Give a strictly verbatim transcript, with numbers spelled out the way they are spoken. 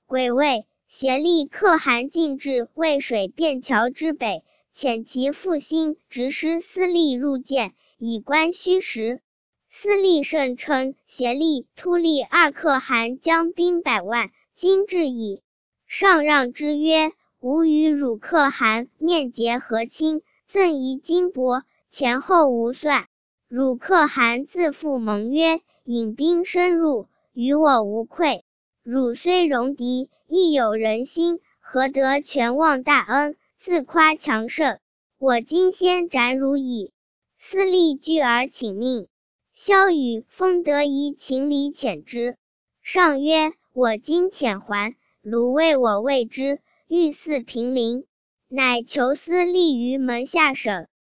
癸未，协力可汗进至渭水便桥之北，遣其父兴执师司隶入见，以观虚实。司隶甚称协力、突利二可汗将兵百万，今至矣。上让之曰：吾与汝可汗面结和亲，赠夷金帛，前后无算。汝可汗自负盟约，引兵深入，与我无愧。汝虽戎狄，亦有人心，何得全忘大恩，自夸强盛？我今先斩汝矣。司隶惧而请命。萧瑀、封得宜情理遣之。上曰：我今遣还，汝为我未之，欲似平陵。乃求司隶于门下省。